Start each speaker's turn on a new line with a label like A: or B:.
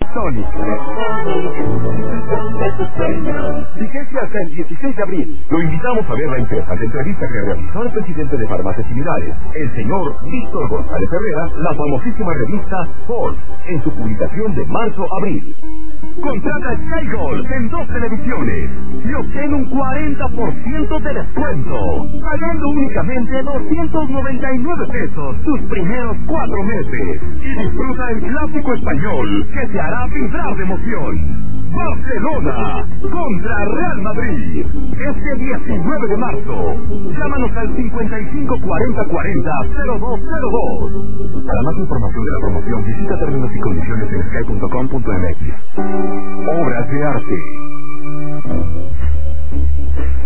A: Sonic. Vigencia hasta el 16 de abril. Lo invitamos a ver la interesante entrevista que realizó el presidente de Farmacias Similares, el señor Víctor González Herrera, la famosísima revista Forbes, en su publicación de marzo-abril. Contrata Sky Gold en 2 televisiones y obtén un 40% de descuento, pagando únicamente 299 pesos tus primeros 4 meses. Y disfruta el clásico español que te hará vibrar de emoción. Barcelona contra Real Madrid, este 19 de marzo. Llámanos al 554040-0202. Para más información de la promoción, visita términos y condiciones en sky.com.mx. Obras de arte.